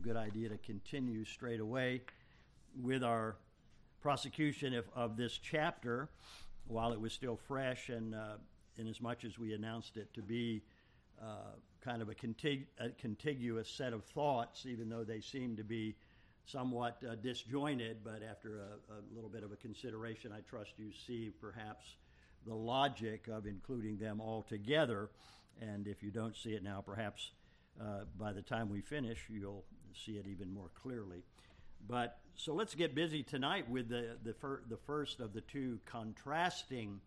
good idea to continue straight away with our prosecution of this chapter while it was still fresh, and in as much as we announced it to be kind of a contiguous set of thoughts, even though they seem to be somewhat disjointed, but after a little bit of a consideration, I trust you see perhaps the logic of including them all together. And if you don't see it now, perhaps by the time we finish, you'll see it even more clearly. But so let's get busy tonight with the first of the two contrasting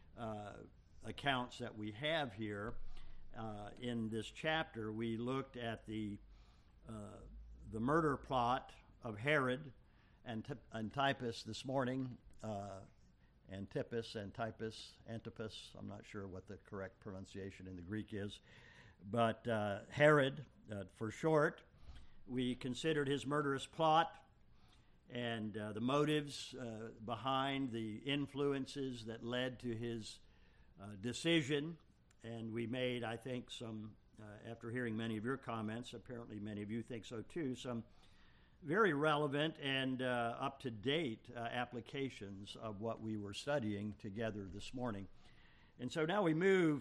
accounts that we have here in this chapter. We looked at the murder plot of Herod and Antipas this morning. Antipas, I'm not sure what the correct pronunciation in the Greek is, but Herod for short. We considered his murderous plot and the motives behind the influences that led to his decision, and we made, I think, some, after hearing many of your comments, apparently many of you think so too, some very relevant and up-to-date applications of what we were studying together this morning. And so now we move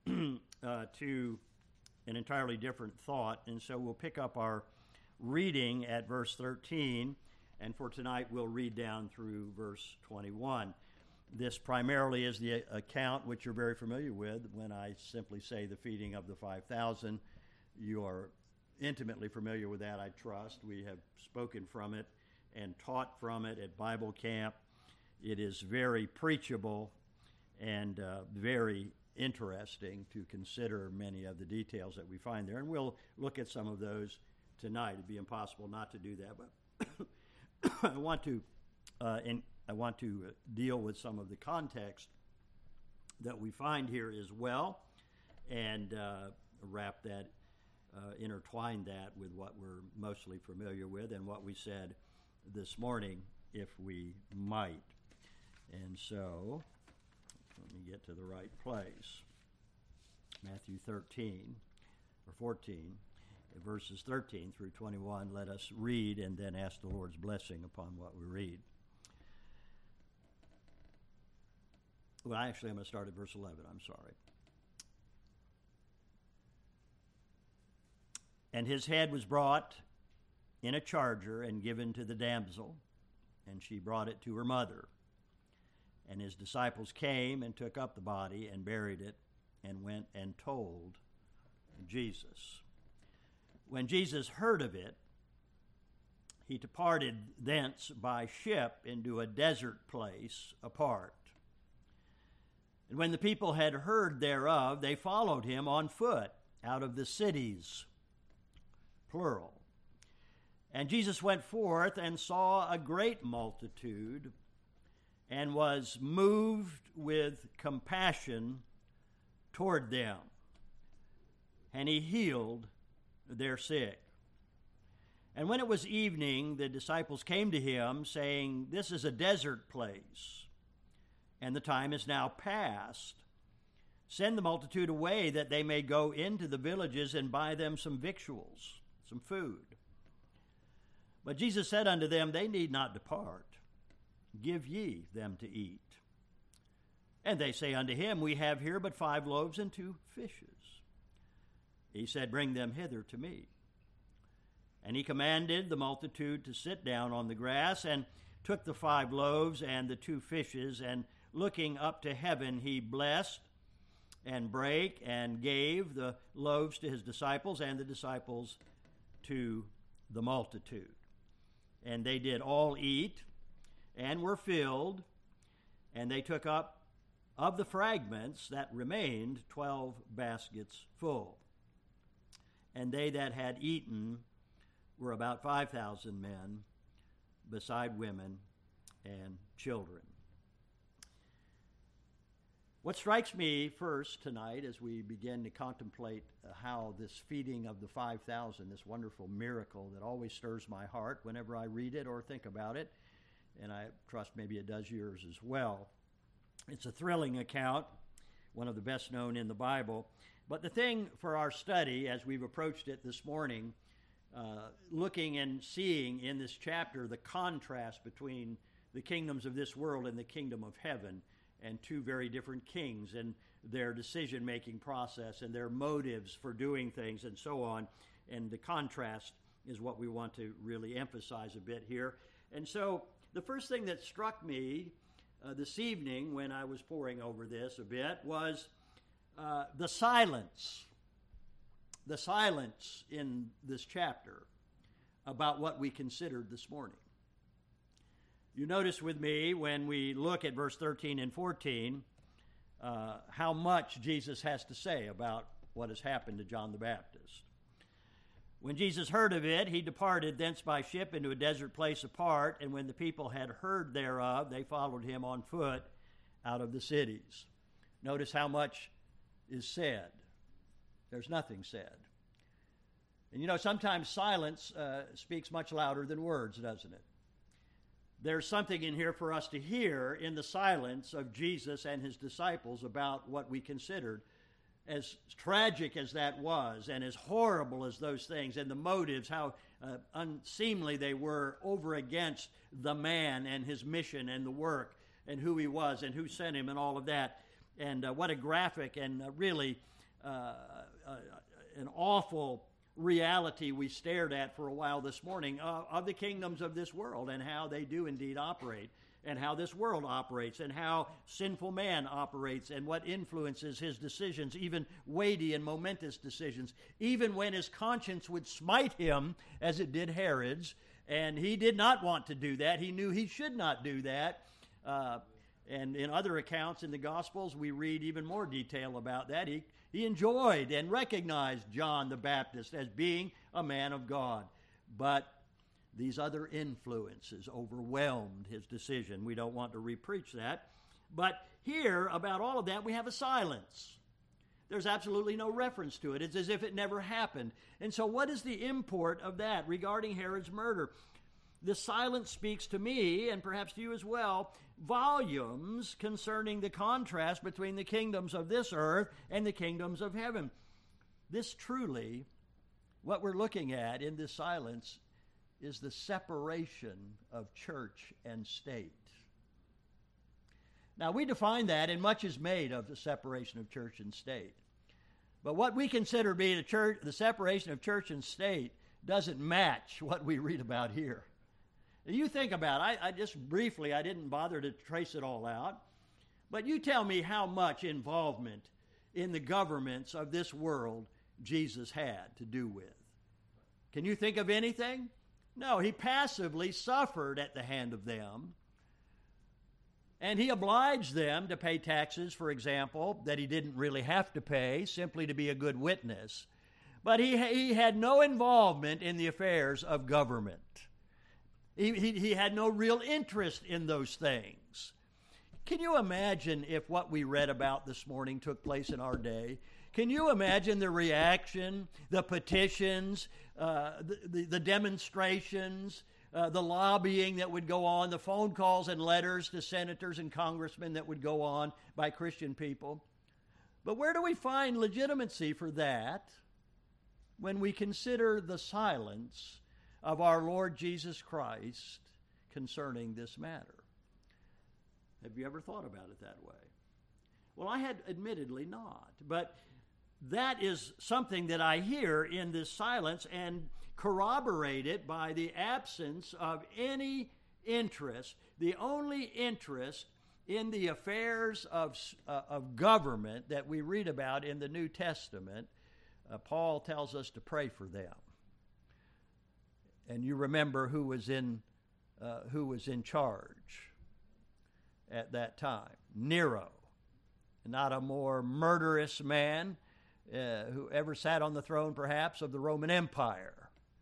to an entirely different thought, and so we'll pick up our reading at verse 13, and for tonight we'll read down through verse 21. This primarily is the account which you're very familiar with. When I simply say the feeding of the 5,000, you are intimately familiar with that, I trust. We have spoken from it and taught from it at Bible camp. It is very preachable and very interesting to consider many of the details that we find there, and we'll look at some of those tonight. It'd be impossible not to do that, but I want to deal with some of the context that we find here as well, and intertwine that with what we're mostly familiar with and what we said this morning, if we might. And so, let me get to the right place. Matthew 13, or 14, verses 13 through 21. Let us read and then ask the Lord's blessing upon what we read. Well, actually, I'm going to start at verse 11. I'm sorry. And his head was brought in a charger and given to the damsel, and she brought it to her mother. And his disciples came and took up the body and buried it and went and told Jesus. When Jesus heard of it, he departed thence by ship into a desert place apart. And when the people had heard thereof, they followed him on foot out of the cities, plural. And Jesus went forth and saw a great multitude and was moved with compassion toward them. And he healed their sick. And when it was evening, the disciples came to him, saying, This is a desert place, and the time is now past. Send the multitude away, that they may go into the villages and buy them some victuals, some food. But Jesus said unto them, They need not depart. Give ye them to eat. And they say unto him, We have here but 5 loaves and 2 fishes. He said, Bring them hither to me. And he commanded the multitude to sit down on the grass, and took the 5 loaves and the 2 fishes, and looking up to heaven, he blessed and brake and gave the loaves to his disciples, and the disciples to the multitude. And they did all eat and were filled, and they took up of the fragments that remained 12 baskets full. And they that had eaten were about 5,000 men, beside women and children. What strikes me first tonight as we begin to contemplate how this feeding of the 5,000, this wonderful miracle that always stirs my heart whenever I read it or think about it, and I trust maybe it does yours as well. It's a thrilling account, one of the best known in the Bible. But the thing for our study, as we've approached it this morning, looking and seeing in this chapter the contrast between the kingdoms of this world and the kingdom of heaven, and two very different kings and their decision-making process and their motives for doing things and so on. And the contrast is what we want to really emphasize a bit here. And so the first thing that struck me this evening when I was poring over this a bit was the silence. The silence in this chapter about what we considered this morning. You notice with me when we look at verse 13 and 14 how much Jesus has to say about what has happened to John the Baptist. When Jesus heard of it, he departed thence by ship into a desert place apart, and when the people had heard thereof, they followed him on foot out of the cities. Notice how much is said. There's nothing said. And you know, sometimes silence speaks much louder than words, doesn't it? There's something in here for us to hear in the silence of Jesus and his disciples about what we considered. As tragic as that was, and as horrible as those things, and the motives, how unseemly they were over against the man and his mission and the work, and who he was and who sent him and all of that. And what a graphic and really an awful reality we stared at for a while this morning of the kingdoms of this world and how they do indeed operate, and how this world operates, and how sinful man operates, and what influences his decisions, even weighty and momentous decisions, even when his conscience would smite him, as it did Herod's, and he did not want to do that. He knew he should not do that. And in other accounts in the Gospels, we read even more detail about that. He enjoyed and recognized John the Baptist as being a man of God. But these other influences overwhelmed his decision. We don't want to repreach that. But here, about all of that, we have a silence. There's absolutely no reference to it. It's as if it never happened. And so what is the import of that regarding Herod's murder? The silence speaks to me, and perhaps to you as well, volumes concerning the contrast between the kingdoms of this earth and the kingdoms of heaven. This truly, what we're looking at in this silence, is the separation of church and state. Now, we define that, and much is made of the separation of church and state. But what we consider being the separation of church and state doesn't match what we read about here. You think about it. I just briefly, I didn't bother to trace it all out. But you tell me how much involvement in the governments of this world Jesus had to do with. Can you think of anything? No, he passively suffered at the hand of them. And he obliged them to pay taxes, for example, that he didn't really have to pay, simply to be a good witness. But he had no involvement in the affairs of government. He had no real interest in those things. Can you imagine if what we read about this morning took place in our day? Can you imagine the reaction, the petitions, the demonstrations, the lobbying that would go on, the phone calls and letters to senators and congressmen that would go on by Christian people? But where do we find legitimacy for that when we consider the silence of our Lord Jesus Christ concerning this matter? Have you ever thought about it that way? Well, I had admittedly not, but that is something that I hear in this silence, and corroborate it by the absence of any interest. The only interest in the affairs of government that we read about in the New Testament, Paul tells us to pray for them. And you remember who was in charge at that time. Nero, not a more murderous man who ever sat on the throne, perhaps, of the Roman Empire.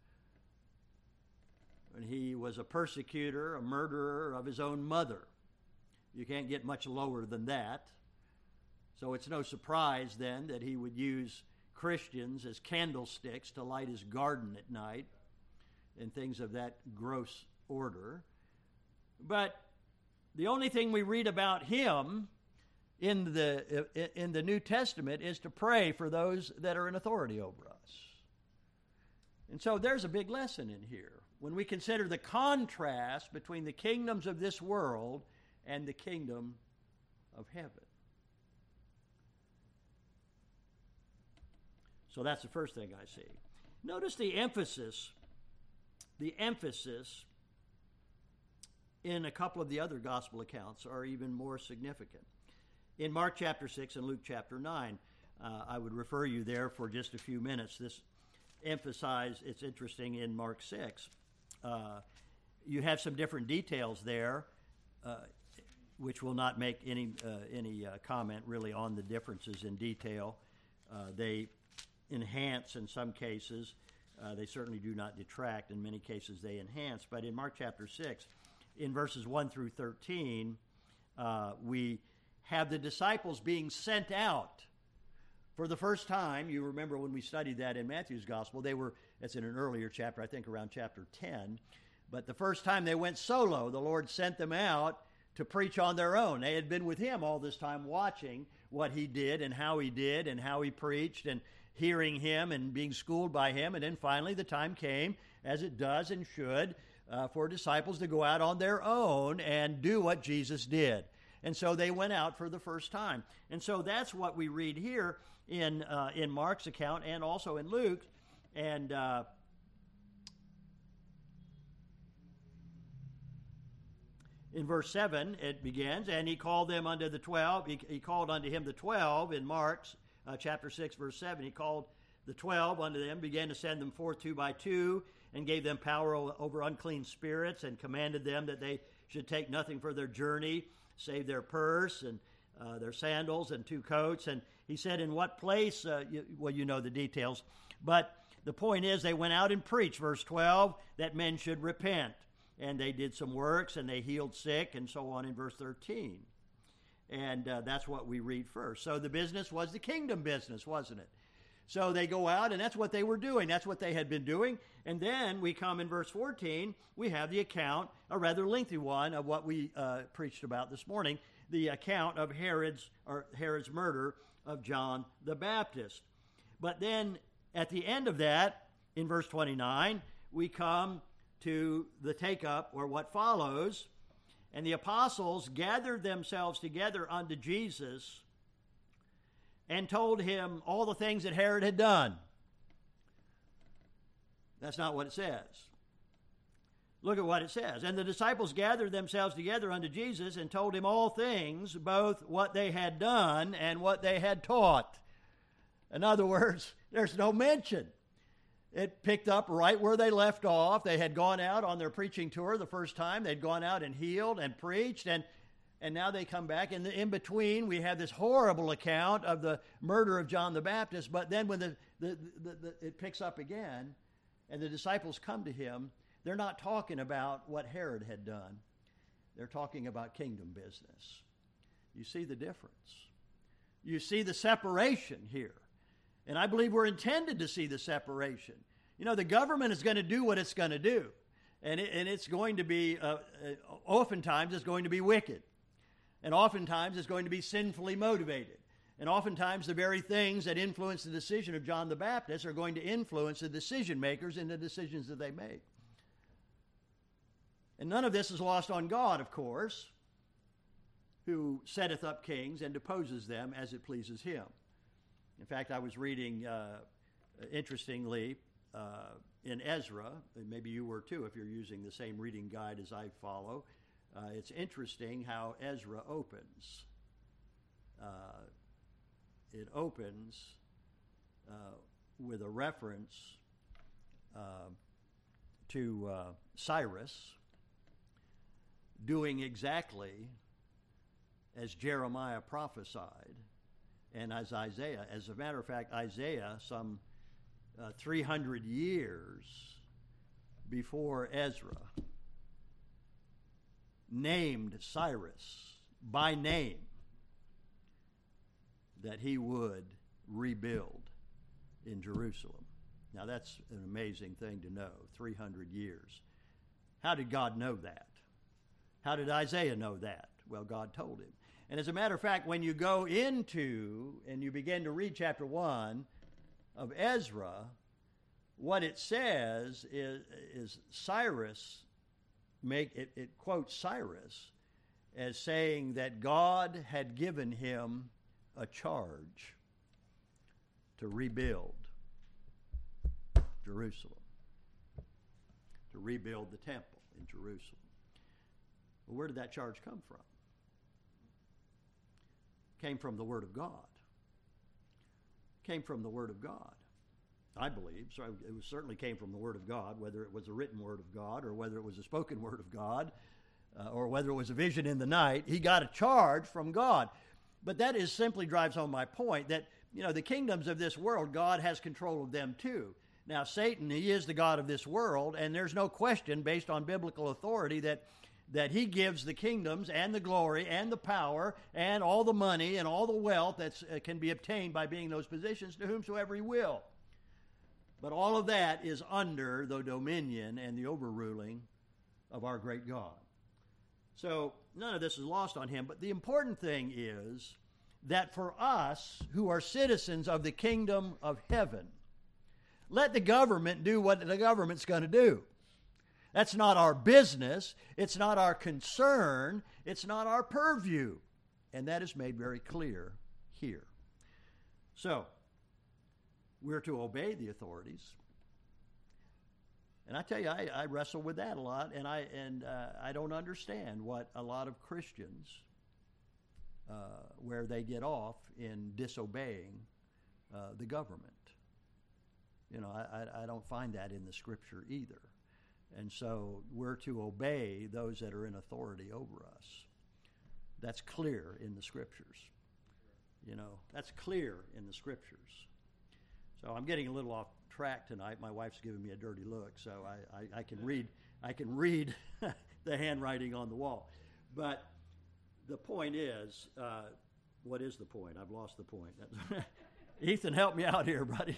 And he was a persecutor, a murderer of his own mother. You can't get much lower than that. So it's no surprise then that he would use Christians as candlesticks to light his garden at night and things of that gross order. But the only thing we read about him in the New Testament is to pray for those that are in authority over us. And so there's a big lesson in here when we consider the contrast between the kingdoms of this world and the kingdom of heaven. So that's the first thing I see. Notice the emphasis in a couple of the other gospel accounts are even more significant. In Mark chapter 6 and Luke chapter 9, I would refer you there for just a few minutes. This it's interesting in Mark 6. You have some different details there, which will not make any comment really on the differences in detail. They enhance in some cases. They certainly do not detract. In many cases, they enhance. But in Mark chapter 6, in verses 1 through 13, we have the disciples being sent out for the first time. You remember when we studied that in Matthew's gospel, that's in an earlier chapter, I think around chapter 10. But the first time they went solo, the Lord sent them out to preach on their own. They had been with him all this time, watching what he did and how he preached, and hearing him and being schooled by him. And then finally the time came, as it does and should, for disciples to go out on their own and do what Jesus did. And so they went out for the first time. And so that's what we read here in Mark's account and also in Luke. And in verse 7, it begins, and he called them unto the 12. He called unto him the 12 in Mark's chapter 6, verse 7. He called the 12 unto them, began to send them forth 2 by 2, and gave them power over unclean spirits, and commanded them that they should take nothing for their journey, save their purse and their sandals and 2 coats. And he said, in what place? You know the details. But the point is, they went out and preached, verse 12, that men should repent. And they did some works, and they healed sick, and so on in verse 13. And that's what we read first. So the business was the kingdom business, wasn't it? So they go out, and that's what they were doing. That's what they had been doing. And then we come in verse 14, we have the account, a rather lengthy one, of what we preached about this morning, the account of Herod's murder of John the Baptist. But then at the end of that, in verse 29, we come to the take-up, or what follows. And the apostles gathered themselves together unto Jesus and told him all the things that Herod had done. That's not what it says. Look at what it says. And the disciples gathered themselves together unto Jesus and told him all things, both what they had done and what they had taught. In other words, there's no mention. It picked up right where they left off. They had gone out on their preaching tour the first time. They'd gone out and healed and preached, and now they come back. And in between, we have this horrible account of the murder of John the Baptist. But then when it picks up again, and the disciples come to him, they're not talking about what Herod had done. They're talking about kingdom business. You see the difference. You see the separation here. And I believe we're intended to see the separation. You know, the government is going to do what it's going to do. And it's going to be, oftentimes it's going to be wicked. And oftentimes it's going to be sinfully motivated. And oftentimes the very things that influence the decision of John the Baptist are going to influence the decision makers in the decisions that they make. And none of this is lost on God, of course, who setteth up kings and deposes them as it pleases him. In fact, I was reading, interestingly, in Ezra, and maybe you were too if you're using the same reading guide as I follow. It's interesting how Ezra opens. It opens with a reference to Cyrus doing exactly as Jeremiah prophesied. And as Isaiah, as a matter of fact, Isaiah, some 300 years before Ezra, named Cyrus by name that he would rebuild in Jerusalem. Now that's an amazing thing to know, 300 years. How did God know that? How did Isaiah know that? Well, God told him. And as a matter of fact, when you go into and you begin to read chapter 1 of Ezra, what it says is Cyrus, it quotes Cyrus as saying that God had given him a charge to rebuild Jerusalem, to rebuild the temple in Jerusalem. Well, where did that charge come from? Came from the Word of God. Came from the Word of God, I believe. So it certainly came from the Word of God, whether it was a written Word of God or whether it was a spoken Word of God or whether it was a vision in the night. He got a charge from God. But that is simply drives home my point that, the kingdoms of this world, God has control of them too. Now, Satan, he is the god of this world, and there's no question based on biblical authority that he gives the kingdoms and the glory and the power and all the money and all the wealth that can be obtained by being in those positions to whomsoever he will. But all of that is under the dominion and the overruling of our great God. So none of this is lost on him. But the important thing is that for us who are citizens of the kingdom of heaven, let the government do what the government's going to do. That's not our business. It's not our concern. It's not our purview. And that is made very clear here. So, we're to obey the authorities. And I tell you, I wrestle with that a lot, and I don't understand what a lot of Christians, where they get off in disobeying the government. I don't find that in the Scripture either. And so we're to obey those that are in authority over us. That's clear in the Scriptures. That's clear in the Scriptures. So I'm getting a little off track tonight. My wife's giving me a dirty look, so I can read the handwriting on the wall. But the point is, what is the point? I've lost the point. Ethan, help me out here, buddy.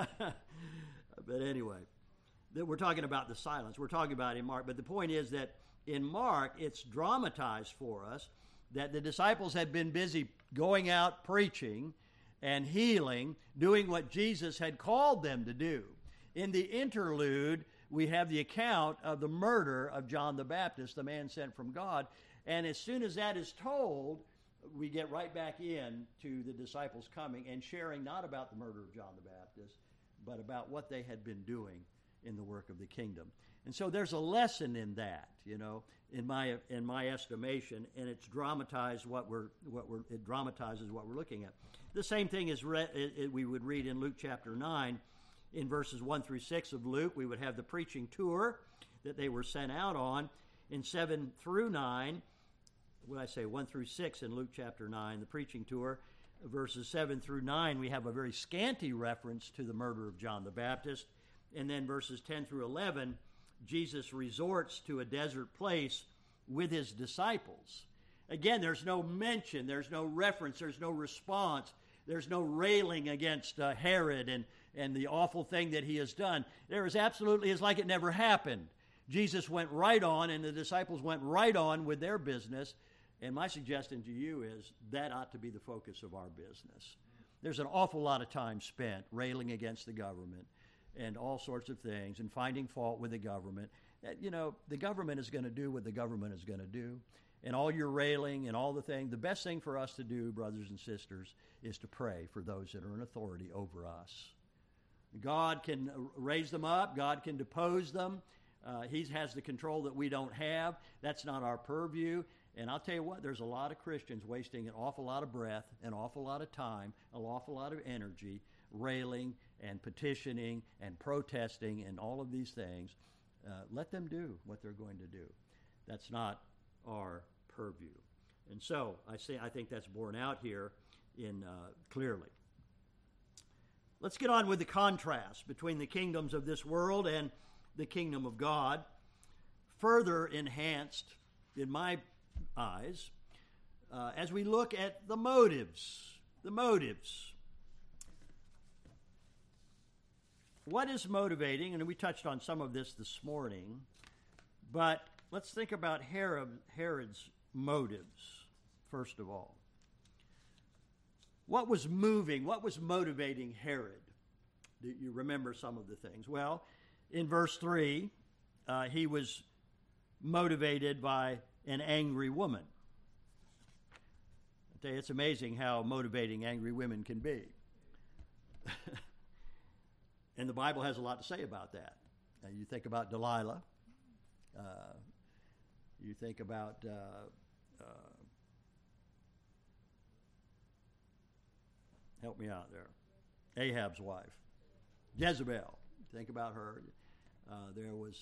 But anyway, we're talking about the silence. We're talking about in Mark. But the point is that in Mark, it's dramatized for us that the disciples had been busy going out preaching and healing, doing what Jesus had called them to do. In the interlude, we have the account of the murder of John the Baptist, the man sent from God. And as soon as that is told, we get right back in to the disciples coming and sharing not about the murder of John the Baptist, but about what they had been doing in the work of the kingdom. And so there's a lesson in that, in my estimation, and it's dramatized it dramatizes what we're looking at. The same thing is we would read in Luke chapter 9, in verses 1 through 6 of Luke. We would have the preaching tour that they were sent out on. In 7 through 9, 1 through 6 in Luke chapter 9, the preaching tour. Verses 7 through 9, we have a very scanty reference to the murder of John the Baptist. And then verses 10 through 11, Jesus resorts to a desert place with his disciples. Again, there's no mention, there's no reference, there's no response, there's no railing against Herod and the awful thing that he has done. It's like it never happened. Jesus went right on, and the disciples went right on with their business. And my suggestion to you is that ought to be the focus of our business. There's an awful lot of time spent railing against the government and all sorts of things and finding fault with the government. The government is going to do what the government is going to do. And all your railing and all the thing, the best thing for us to do, brothers and sisters, is to pray for those that are in authority over us. God can raise them up. God can depose them. He has the control that we don't have. That's not our purview. And I'll tell you what, there's a lot of Christians wasting an awful lot of breath, an awful lot of time, an awful lot of energy, railing and petitioning and protesting and all of these things. Let them do what they're going to do. That's not our purview. And so I think that's borne out here in clearly. Let's get on with the contrast between the kingdoms of this world and the kingdom of God, further enhanced in my eyes as we look at the motives. What is motivating? And we touched on some of this morning, but let's think about Herod's motives, first of all. What was motivating Herod? Do you remember some of the things? Well, in verse 3, he was motivated by an angry woman. I tell you, it's amazing how motivating angry women can be. And the Bible has a lot to say about that. You think about Delilah. You think about help me out there. Ahab's wife, Jezebel. Think about her. There was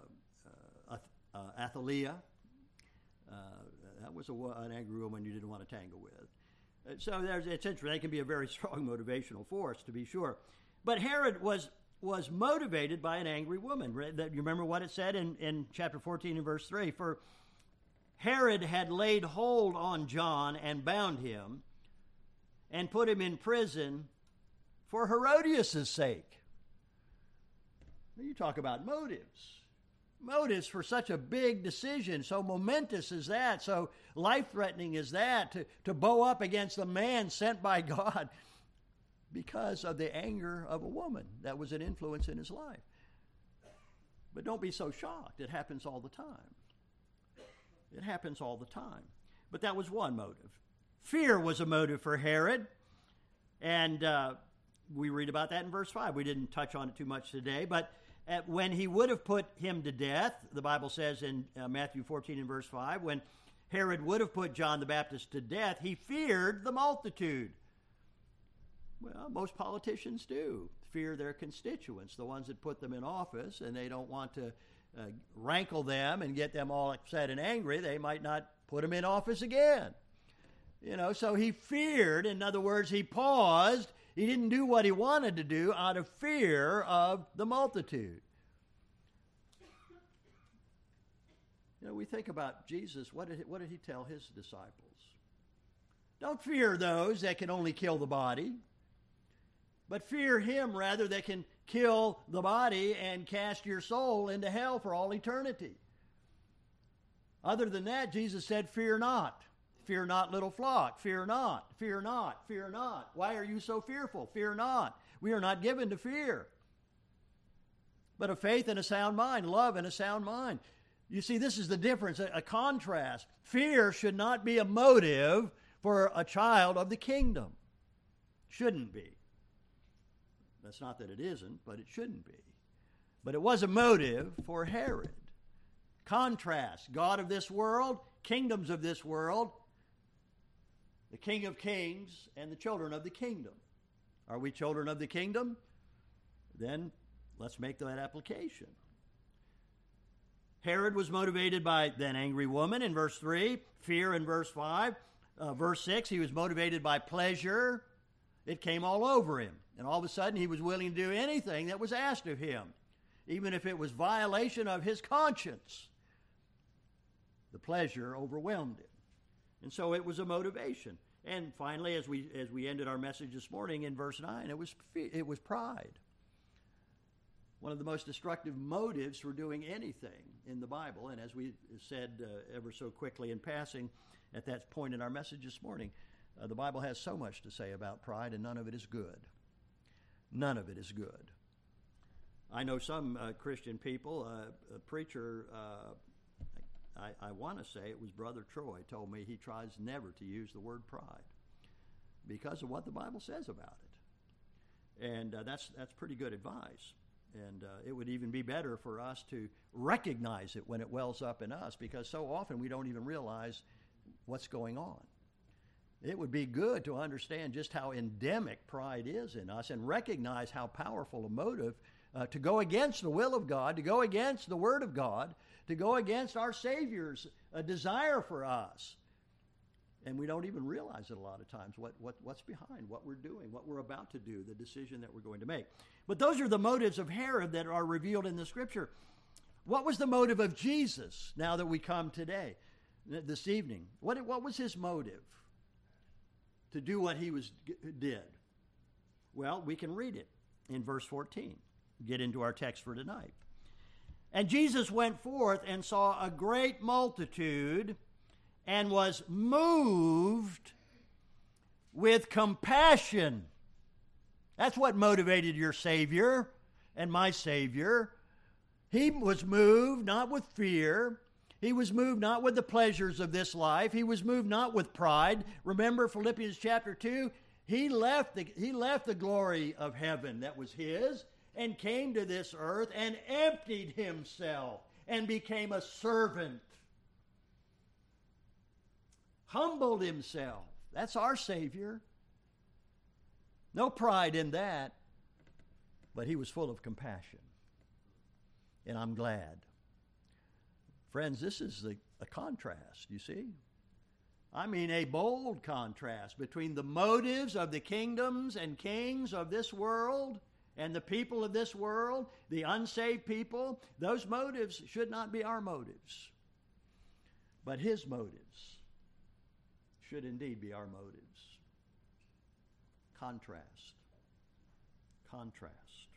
Athaliah. That was an angry woman you didn't want to tangle with. So it's interesting. They can be a very strong motivational force, to be sure. But Herod was motivated by an angry woman. You remember what it said in chapter 14 and verse 3? For Herod had laid hold on John and bound him and put him in prison for Herodias' sake. You talk about motives. Motives for such a big decision, so momentous as that, so life-threatening as that, to bow up against a man sent by God because of the anger of a woman that was an influence in his life. But don't be so shocked. It happens all the time. It happens all the time. But that was one motive. Fear was a motive for Herod, and we read about that in verse 5. We didn't touch on it too much today, but when he would have put him to death, the Bible says in Matthew 14 and verse 5, when Herod would have put John the Baptist to death, he feared the multitude. Well, most politicians do fear their constituents, the ones that put them in office, and they don't want to rankle them and get them all upset and angry. They might not put him in office again. So he feared. In other words, he paused. He didn't do what he wanted to do out of fear of the multitude. We think about Jesus. What did he tell his disciples? Don't fear those that can only kill the body, but fear him rather that can kill the body and cast your soul into hell for all eternity. Other than that, Jesus said, fear not. Fear not, little flock. Fear not, fear not, fear not. Why are you so fearful? Fear not. We are not given to fear, but a faith and a sound mind, love and a sound mind. You see, this is the difference, a contrast. Fear should not be a motive for a child of the kingdom. Shouldn't be. That's not that it isn't, but it shouldn't be. But it was a motive for Herod. Contrast, God of this world, kingdoms of this world, the King of Kings, and the children of the kingdom. Are we children of the kingdom? Then let's make that application. Herod was motivated by an angry woman in verse 3, fear in verse 5. Verse 6, he was motivated by pleasure. It came all over him. And all of a sudden, he was willing to do anything that was asked of him, even if it was violation of his conscience. The pleasure overwhelmed him. And so it was a motivation. And finally, as we ended our message this morning in verse 9, it was pride. One of the most destructive motives for doing anything in the Bible. And as we said ever so quickly in passing at that point in our message this morning, the Bible has so much to say about pride, and none of it is good. None of it is good. I know some Christian people, a preacher, I want to say it was Brother Troy, told me he tries never to use the word pride because of what the Bible says about it. And that's pretty good advice. And it would even be better for us to recognize it when it wells up in us, because so often we don't even realize what's going on. It would be good to understand just how endemic pride is in us and recognize how powerful a motive to go against the will of God, to go against the Word of God, to go against our Savior's desire for us. And we don't even realize it a lot of times, what's behind what we're doing, what we're about to do, the decision that we're going to make. But those are the motives of Herod that are revealed in the Scripture. What was the motive of Jesus now that we come today, this evening? What was his motive to do what he did? Well, we can read it in verse 14. Get into our text for tonight. And Jesus went forth and saw a great multitude and was moved with compassion. That's what motivated your Savior and my Savior. He was moved not with fear. He was moved not with the pleasures of this life. He was moved not with pride. Remember Philippians chapter 2? He left the glory of heaven that was his and came to this earth and emptied himself and became a servant. Humbled himself. That's our Savior. No pride in that, but he was full of compassion. And I'm glad. Friends, this is a contrast, you see? I mean, a bold contrast between the motives of the kingdoms and kings of this world and the people of this world, the unsaved people. Those motives should not be our motives. But his motives should indeed be our motives. Contrast. Contrast.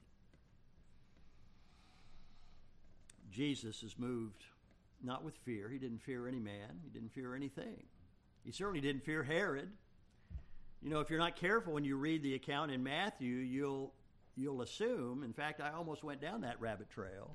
Jesus is moved not with fear. He didn't fear any man. He didn't fear anything. He certainly didn't fear Herod. You know, if you're not careful when you read the account in Matthew, you'll assume, in fact, I almost went down that rabbit trail.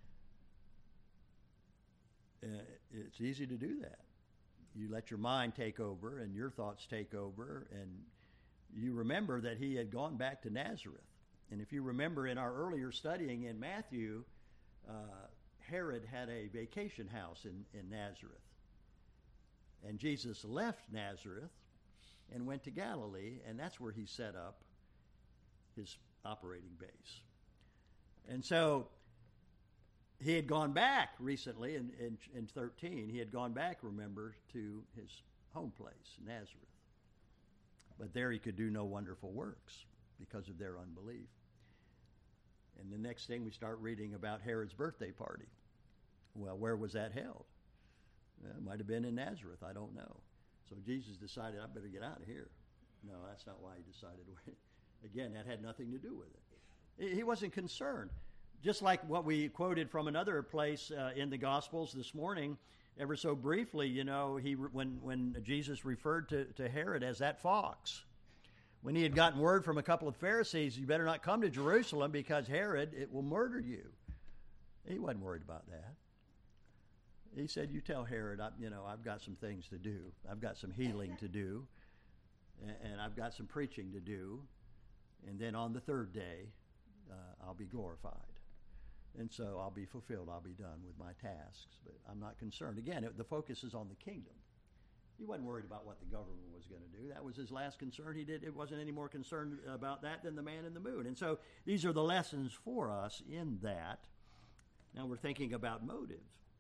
It's easy to do that. You let your mind take over and your thoughts take over, and you remember that he had gone back to Nazareth. And if you remember in our earlier studying in Matthew, Herod had a vacation house in Nazareth. And Jesus left Nazareth and went to Galilee, and that's where he set up his operating base. And so he had gone back recently in 13. He had gone back, remember, to his home place, Nazareth. But there he could do no wonderful works because of their unbelief. And the next thing we start reading about Herod's birthday party. Well, where was that held? It might have been in Nazareth. I don't know. So Jesus decided, I better get out of here. No, that's not why he decided. Again, that had nothing to do with it. He wasn't concerned. Just like what we quoted from another place in the Gospels this morning, ever so briefly, you know, when Jesus referred to Herod as that fox. When he had gotten word from a couple of Pharisees, you better not come to Jerusalem because Herod, it will murder you. He wasn't worried about that. He said, you tell Herod, I've got some things to do. I've got some healing to do, and I've got some preaching to do, and then on the third day, I'll be glorified. And so I'll be fulfilled. I'll be done with my tasks. But I'm not concerned. Again, the focus is on the kingdom. He wasn't worried about what the government was going to do. That was his last concern. It wasn't any more concerned about that than the man in the moon. And so these are the lessons for us in that. Now we're thinking about motive.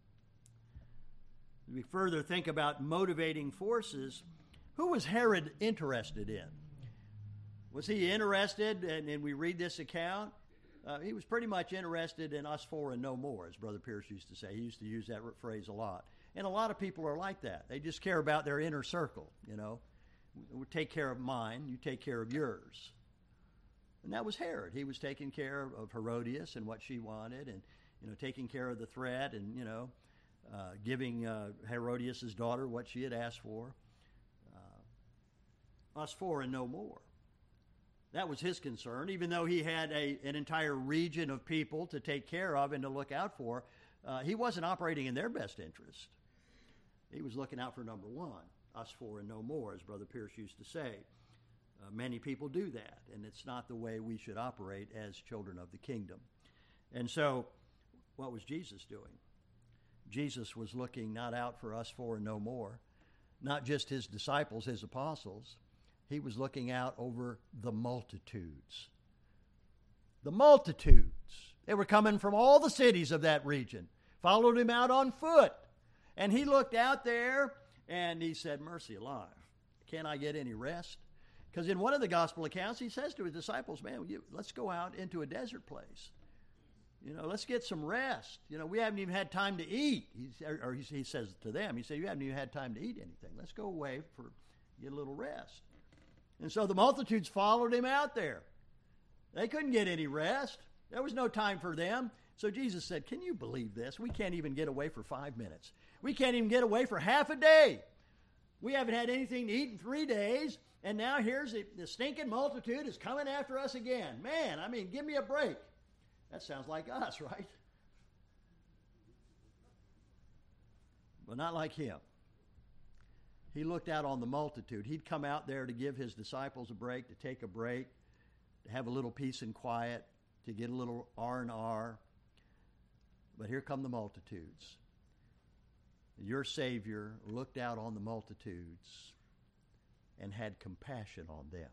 We further think about motivating forces. Who was Herod interested in? Was he interested, and we read this account, he was pretty much interested in us four and no more, as Brother Pierce used to say. He used to use that phrase a lot. And a lot of people are like that. They just care about their inner circle, you know. Take care of mine, you take care of yours. And that was Herod. He was taking care of Herodias and what she wanted, and, taking care of the threat and, giving Herodias' daughter what she had asked for. Us four and no more. That was his concern, even though he had an entire region of people to take care of and to look out for. He wasn't operating in their best interest. He was looking out for number one, us four and no more, as Brother Pierce used to say. Many people do that, and it's not the way we should operate as children of the kingdom. And so, what was Jesus doing? Jesus was looking not out for us four and no more, not just his disciples, his apostles. He was looking out over the multitudes. The multitudes. They were coming from all the cities of that region, followed him out on foot. And he looked out there and he said, mercy alive, can't I get any rest? Because in one of the gospel accounts, he says to his disciples, man, let's go out into a desert place. Let's get some rest. We haven't even had time to eat. He says to them, he said, you haven't even had time to eat anything. Let's go away get a little rest. And so the multitudes followed him out there. They couldn't get any rest. There was no time for them. So Jesus said, can you believe this? We can't even get away for 5 minutes. We can't even get away for half a day. We haven't had anything to eat in 3 days, and now here's the stinking multitude is coming after us again. Man, I mean, give me a break. That sounds like us, right? But not like him. He looked out on the multitude. He'd come out there to give his disciples a break, to take a break, to have a little peace and quiet, to get a little R&R. But here come the multitudes. Your Savior looked out on the multitudes and had compassion on them.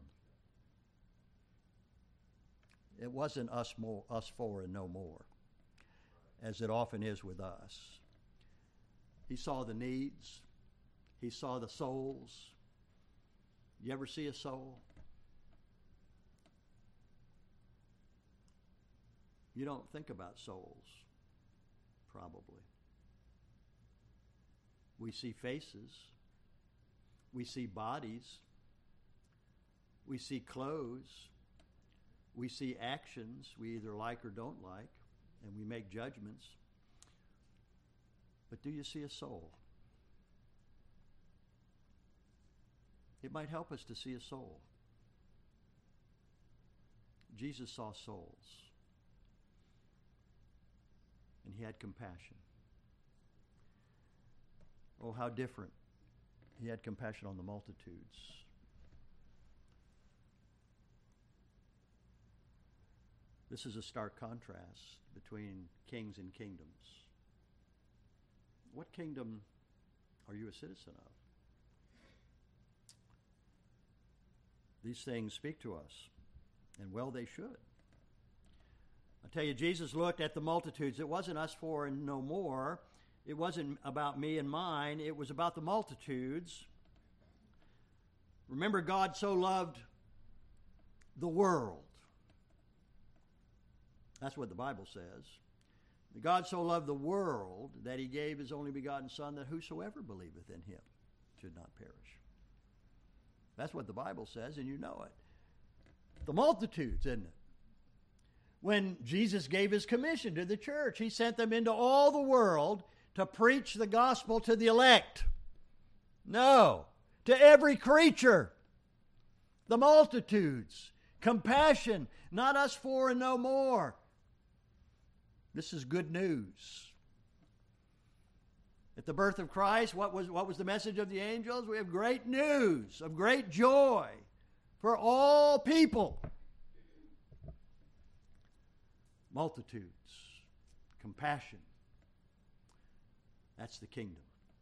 It wasn't us four and no more, as it often is with us. He saw the needs. He saw the souls. You ever see a soul? You don't think about souls, probably. We see faces. We see bodies. We see clothes. We see actions we either like or don't like, and we make judgments. But do you see a soul? It might help us to see a soul. Jesus saw souls, and he had compassion. Oh, how different. He had compassion on the multitudes. This is a stark contrast between kings and kingdoms. What kingdom are you a citizen of? These things speak to us, and well they should. I tell you, Jesus looked at the multitudes. It wasn't us four and no more. It wasn't about me and mine. It was about the multitudes. Remember, God so loved the world. That's what the Bible says. God so loved the world that he gave his only begotten Son, that whosoever believeth in him should not perish. That's what the Bible says, and you know it. The multitudes, isn't it? When Jesus gave his commission to the church, he sent them into all the world to preach the gospel to the elect. No, to every creature. The multitudes. Compassion, not us four and no more. This is good news. At the birth of Christ, what was the message of the angels? We have great news of great joy for all people. Multitudes, compassion. That's the kingdom.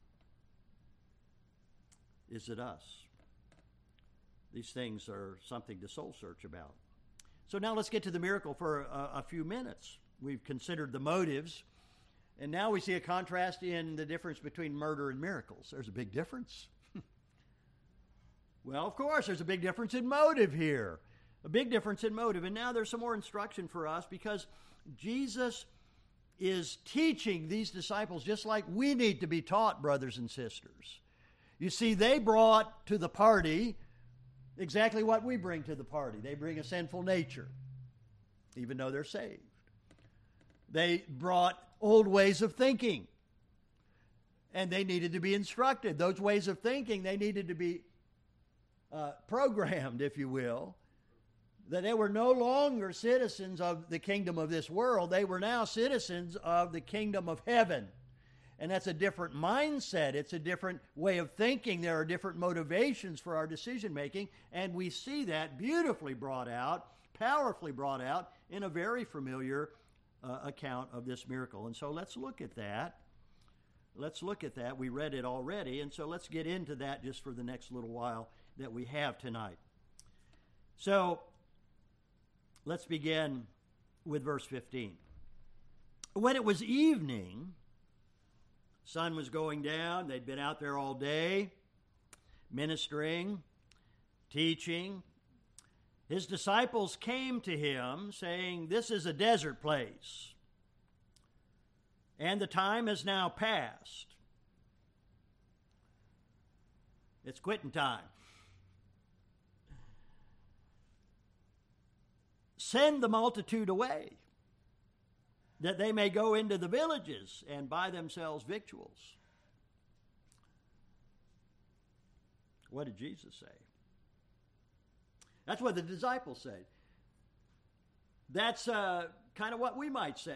Is it us? These things are something to soul search about. So now let's get to the miracle for a few minutes. We've considered the motives, and now we see a contrast in the difference between murder and miracles. There's a big difference. Well, of course, there's a big difference in motive here. A big difference in motive. And now there's some more instruction for us, because Jesus is teaching these disciples just like we need to be taught, brothers and sisters. You see, they brought to the party exactly what we bring to the party. They bring a sinful nature, even though they're saved. They brought old ways of thinking, and they needed to be instructed. Those ways of thinking, they needed to be programmed, if you will, that they were no longer citizens of the kingdom of this world. They were now citizens of the kingdom of heaven. And that's a different mindset. It's a different way of thinking. There are different motivations for our decision making, and we see that beautifully brought out, powerfully brought out in a very familiar account of this miracle. And so let's look at that. Let's look at that. We read it already, and so let's get into that just for the next little while that we have tonight. So let's begin with verse 15. When it was evening, sun was going down. They'd been out there all day, ministering, teaching. His disciples came to him, saying, "This is a desert place, and the time is now past. It's quitting time. Send the multitude away, that they may go into the villages and buy themselves victuals." What did Jesus say? That's what the disciples said. That's kind of what we might say.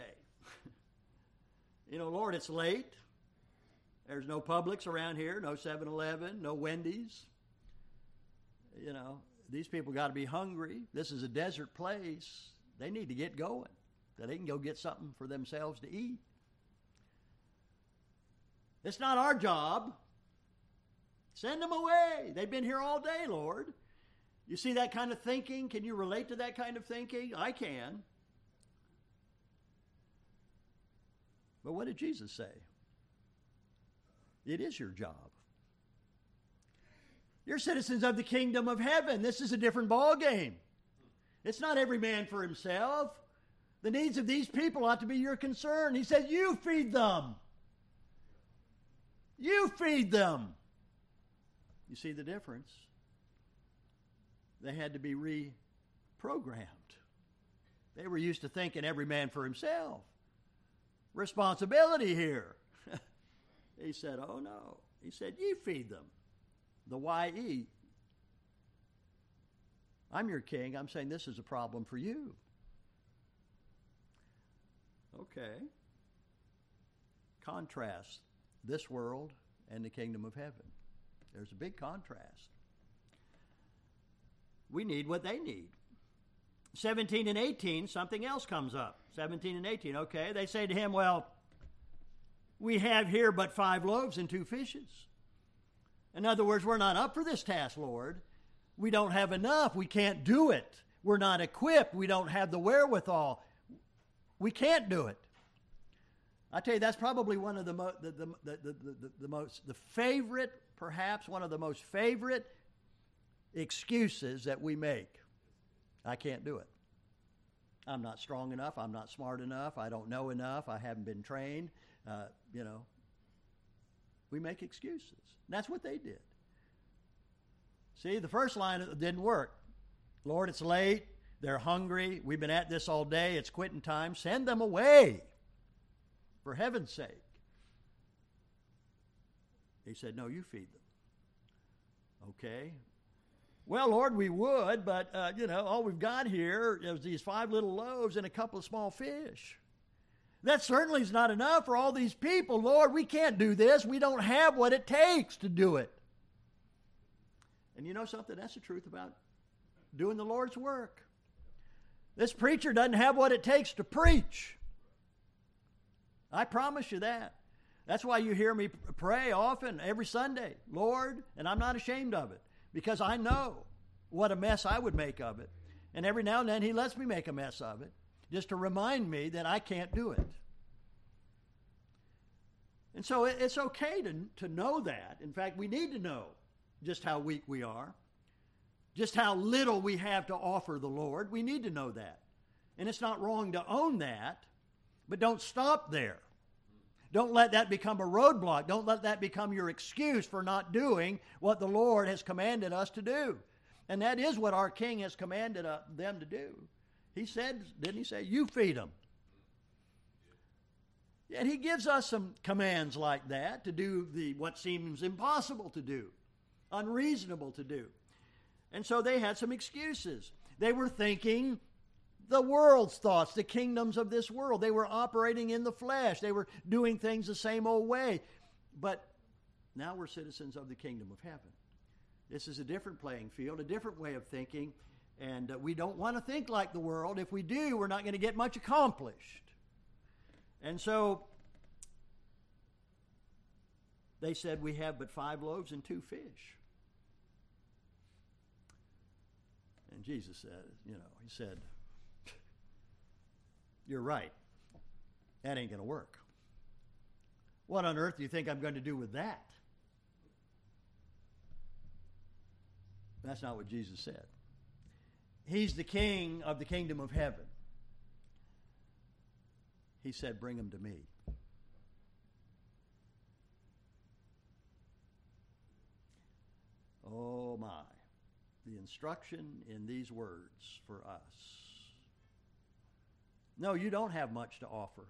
Lord, it's late. There's no Publix around here, no 7-Eleven, no Wendy's. These people got to be hungry. This is a desert place. They need to get going so they can go get something for themselves to eat. It's not our job. Send them away. They've been here all day, Lord. You see that kind of thinking? Can you relate to that kind of thinking? I can. But what did Jesus say? It is your job. You're citizens of the kingdom of heaven. This is a different ballgame. It's not every man for himself. The needs of these people ought to be your concern. He says, you feed them. You feed them. You see the difference? They had to be reprogrammed. They were used to thinking every man for himself. Responsibility here. He said, oh no. He said, you feed them. The Y-E. I'm your king. I'm saying this is a problem for you. Okay. Contrast this world and the kingdom of heaven. There's a big contrast. We need what they need. 17 and 18, something else comes up. 17 and 18, okay. They say to him, well, we have here but 5 loaves and 2 fishes. In other words, we're not up for this task, Lord. We don't have enough. We can't do it. We're not equipped. We don't have the wherewithal. We can't do it. I tell you, that's probably one of perhaps one of the most favorite excuses that we make. I can't do it. I'm not strong enough. I'm not smart enough. I don't know enough. I haven't been trained. We make excuses. That's what they did. See, the first line didn't work. Lord, it's late. They're hungry. We've been at this all day. It's quitting time. Send them away, for heaven's sake. He said, no, you feed them. Okay. Well, Lord, we would, but, all we've got here is these 5 little loaves and a couple of small fish. That certainly is not enough for all these people. Lord, we can't do this. We don't have what it takes to do it. And you know something? That's the truth about doing the Lord's work. This preacher doesn't have what it takes to preach. I promise you that. That's why you hear me pray often, every Sunday, Lord, and I'm not ashamed of it, because I know what a mess I would make of it. And every now and then he lets me make a mess of it, just to remind me that I can't do it. And so it's okay to know that. In fact, we need to know just how weak we are, just how little we have to offer the Lord. We need to know that. And it's not wrong to own that, but don't stop there. Don't let that become a roadblock. Don't let that become your excuse for not doing what the Lord has commanded us to do. And that is what our King has commanded them to do. He said, didn't he say, you feed them? And he gives us some commands like that to do what seems impossible to do, unreasonable to do. And so they had some excuses. They were thinking the world's thoughts, the kingdoms of this world. They were operating in the flesh. They were doing things the same old way. But now we're citizens of the kingdom of heaven. This is a different playing field, a different way of thinking. And we don't want to think like the world. If we do, we're not going to get much accomplished. And so they said, we have but 5 loaves and 2 fish. And Jesus said, he said, you're right. That ain't going to work. What on earth do you think I'm going to do with that? That's not what Jesus said. He's the king of the kingdom of heaven. He said, bring them to me. Oh my. The instruction in these words for us. No, you don't have much to offer.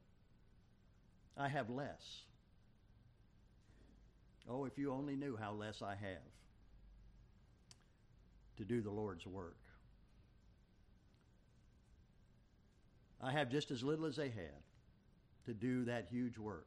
I have less. Oh, if you only knew how less I have. to do the Lord's work. I have just as little as they had to do that huge work.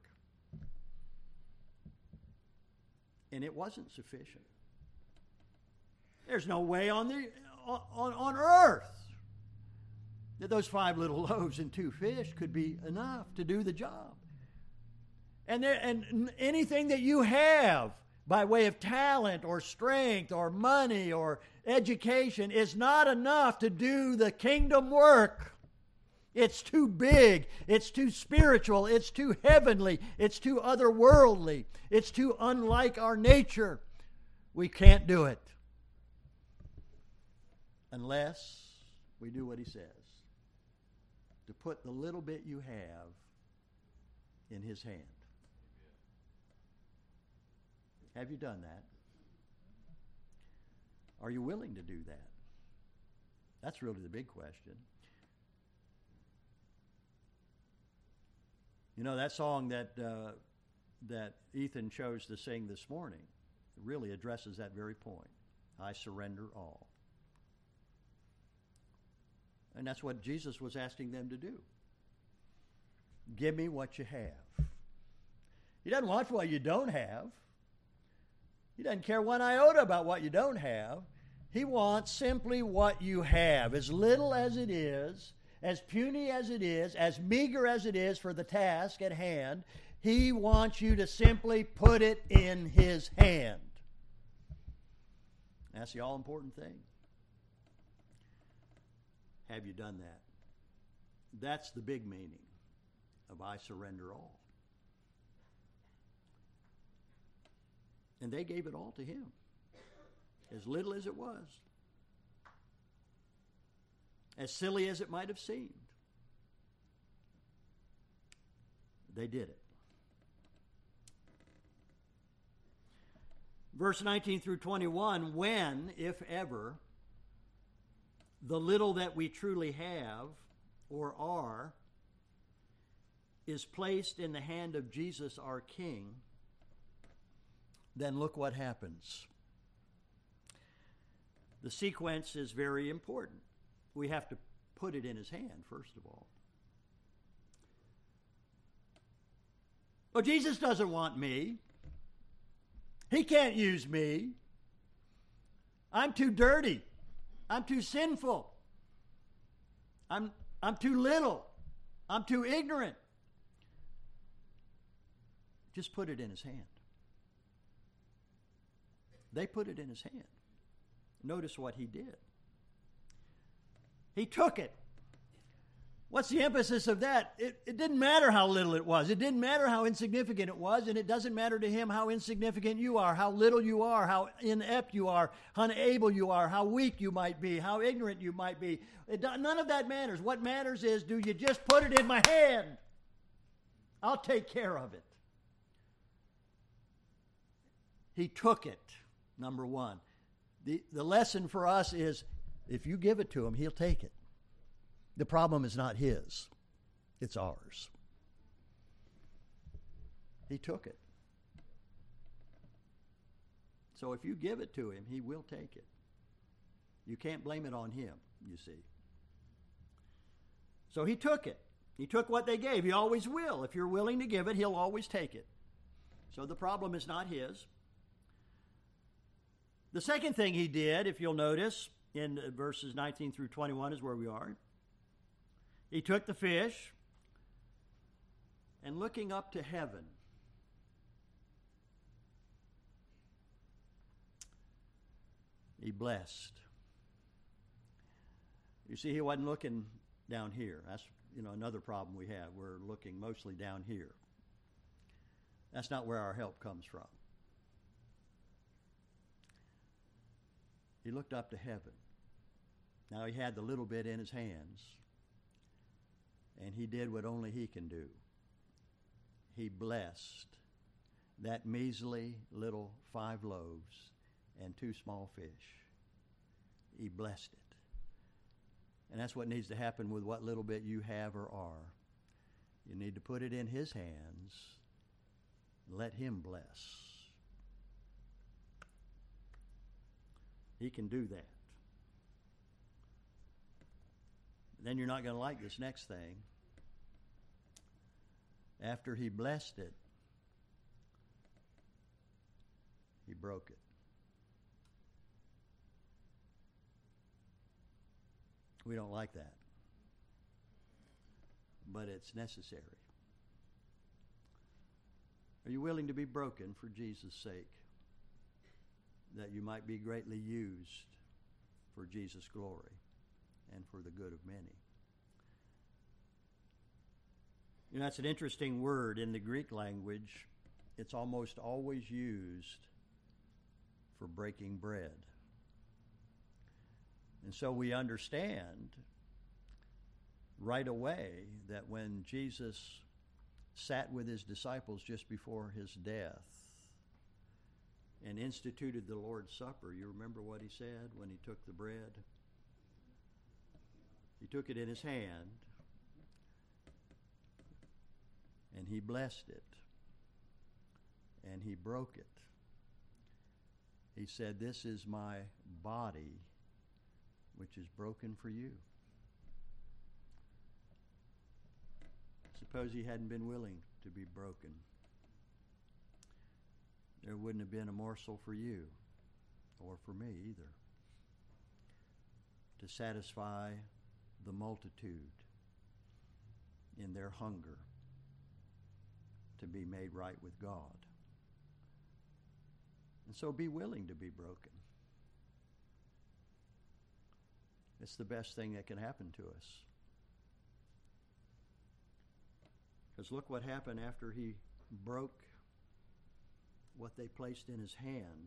And it wasn't sufficient. There's no way on earth that those 5 little loaves and 2 fish could be enough to do the job. And anything that you have by way of talent or strength or money or education is not enough to do the kingdom work. It's too big. It's too spiritual. It's too heavenly. It's too otherworldly. It's too unlike our nature. We can't do it unless we do what he says, to put the little bit you have in his hand. Have you done that? Are you willing to do that? That's really the big question. You know, that song that Ethan chose to sing this morning really addresses that very point. I surrender all. And that's what Jesus was asking them to do. Give me what you have. He doesn't want what you don't have. He doesn't care one iota about what you don't have. He wants simply what you have, as little as it is, as puny as it is, as meager as it is for the task at hand. He wants you to simply put it in his hand. That's the all-important thing. Have you done that? That's the big meaning of I surrender all. And they gave it all to him, as little as it was, as silly as it might have seemed. They did it. Verse 19 through 21, when, if ever, the little that we truly have or are is placed in the hand of Jesus our King, then look what happens. The sequence is very important. We have to put it in his hand, first of all. Well, Jesus doesn't want me. He can't use me. I'm too dirty. I'm too sinful. I'm too little. I'm too ignorant. Just put it in his hand. They put it in his hand. Notice what he did. He took it. What's the emphasis of that? It didn't matter how little it was. It didn't matter how insignificant it was, and it doesn't matter to him how insignificant you are, how little you are, how inept you are, how unable you are, how weak you might be, how ignorant you might be. None of that matters. What matters is, do you just put it in my hand? I'll take care of it. He took it, number one. The lesson for us is, if you give it to him, he'll take it. The problem is not his. It's ours. He took it. So if you give it to him, he will take it. You can't blame it on him, you see. So he took it. He took what they gave. He always will. If you're willing to give it, he'll always take it. So the problem is not his. The second thing he did, if you'll notice, in verses 19 through 21 is where we are. He took the fish, and looking up to heaven, he blessed. You see, he wasn't looking down here. That's, another problem we have. We're looking mostly down here. That's not where our help comes from. He looked up to heaven. Now he had the little bit in his hands, and he did what only he can do. He blessed that measly little 5 loaves and 2 small fish. He blessed it. And that's what needs to happen with what little bit you have or are. You need to put it in his hands. Let him bless. He can do that. then you're not going to like this next thing. After he blessed it, he broke it. We don't like that, but it's necessary. Are you willing to be broken for Jesus' sake, that you might be greatly used for Jesus' glory and for the good of many? You know, that's an interesting word in the Greek language. It's almost always used for breaking bread. And so we understand right away that when Jesus sat with his disciples just before his death and instituted the Lord's Supper, you remember what he said when he took the bread? He took it in his hand and he blessed it and he broke it. He said, "This is my body, which is broken for you." Suppose he hadn't been willing to be broken. There wouldn't have been a morsel for you or for me either to satisfy the multitude in their hunger to be made right with God. And so be willing to be broken. It's the best thing that can happen to us. Because look what happened after he broke what they placed in his hand.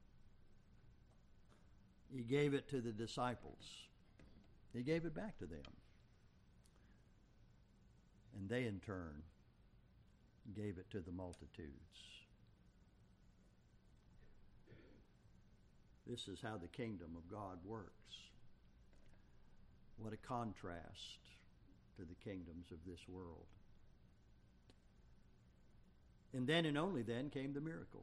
He gave it to the disciples. He gave it back to them. And they in turn gave it to the multitudes. This is how the kingdom of God works. What a contrast to the kingdoms of this world. And then and only then came the miracle.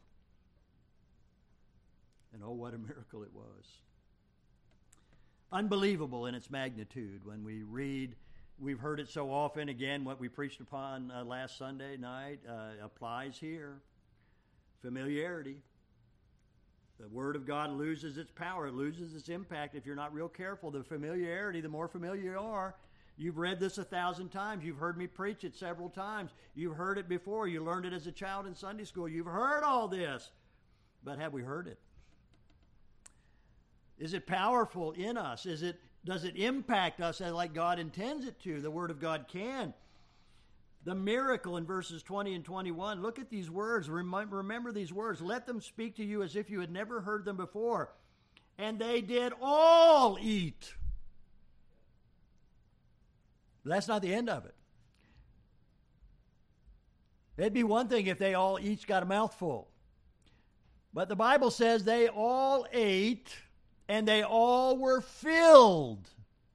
And oh, what a miracle it was. Unbelievable in its magnitude. When we read, we've heard it so often, again, what we preached upon last Sunday night applies here. Familiarity. The Word of God loses its power. It loses its impact if you're not real careful. The familiarity, the more familiar you are. You've read this 1,000 times. You've heard me preach it several times. You've heard it before. You learned it as a child in Sunday school. You've heard all this. But have we heard it? Is it powerful in us? Does it impact us like God intends it to? The Word of God can. The miracle in verses 20 and 21, look at these words. Remember these words. Let them speak to you as if you had never heard them before. And they did all eat. But that's not the end of it. It'd be one thing if they all each got a mouthful. But the Bible says they all ate and they all were filled.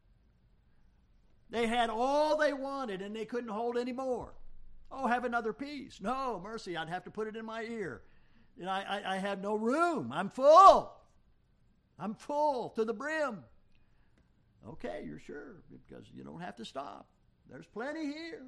They had all they wanted and they couldn't hold any more. Oh, have another piece. No, mercy, I'd have to put it in my ear. And I have no room. I'm full. I'm full to the brim. Okay, you're sure, because you don't have to stop. There's plenty here.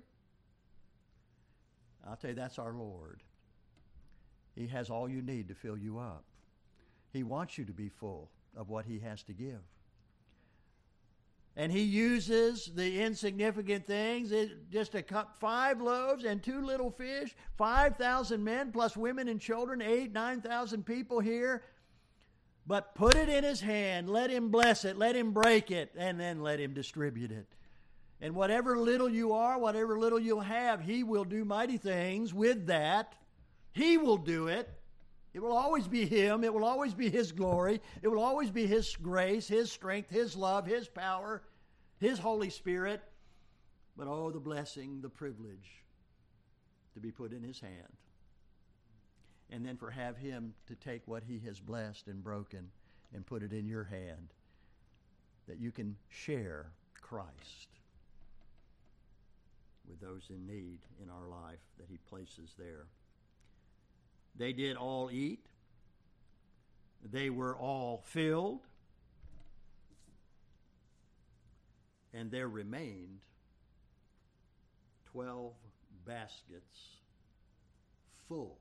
I'll tell you, that's our Lord. He has all you need to fill you up. He wants you to be full of what he has to give. And he uses the insignificant things, just a cup, 5 loaves and 2 little fish, 5,000 men plus women and children, 9,000 people here. But put it in his hand, let him bless it, let him break it, and then let him distribute it. And whatever little you are, whatever little you'll have, he will do mighty things with that. He will do it. It will always be him. It will always be his glory. It will always be his grace, his strength, his love, his power, his Holy Spirit. But oh, the blessing, the privilege to be put in his hand. And then have him to take what he has blessed and broken and put it in your hand, that you can share Christ with those in need in our life that he places there. They did all eat. They were all filled. And there remained 12 baskets full.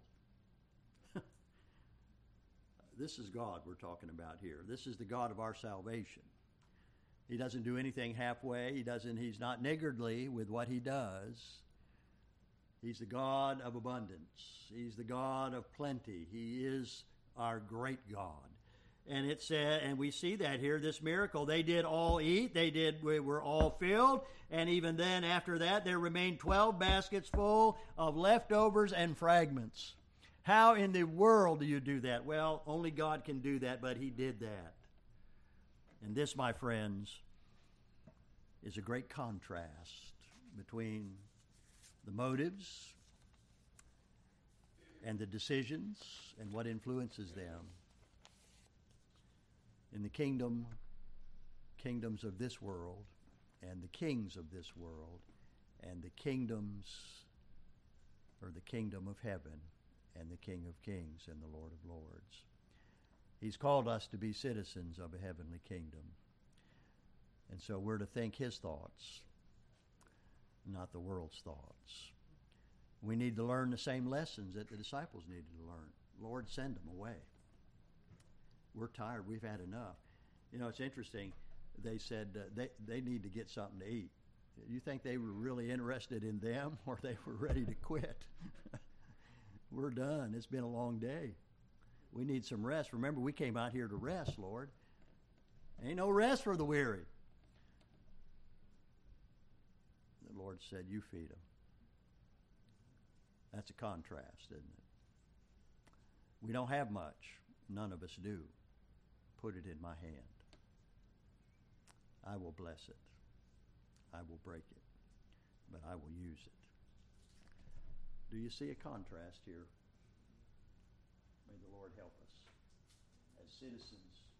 This is God we're talking about here. This is the God of our salvation. He doesn't do anything halfway. He's not niggardly with what he does. He's the God of abundance. He's the God of plenty. He is our great God. And it said, and we see that here, this miracle, they did all eat, we were all filled, and even then after that there remained 12 baskets full of leftovers and fragments. How in the world do you do that? Well, only God can do that, but he did that. And this, my friends, is a great contrast between the motives and the decisions and what influences them. In the kingdoms of this world and the kings of this world and the kingdom of heaven and the King of Kings and the Lord of Lords. He's called us to be citizens of a heavenly kingdom. And so we're to think his thoughts, not the world's thoughts. We need to learn the same lessons that the disciples needed to learn. Lord, send them away. We're tired. We've had enough. You know, it's interesting. They said they need to get something to eat. You think they were really interested in them, or they were ready to quit? We're done. It's been a long day. We need some rest. Remember, we came out here to rest, Lord. Ain't no rest for the weary. The Lord said, you feed them. That's a contrast, isn't it? We don't have much. None of us do. Put it in my hand. I will bless it. I will break it. But I will use it. Do you see a contrast here? May the Lord help us as citizens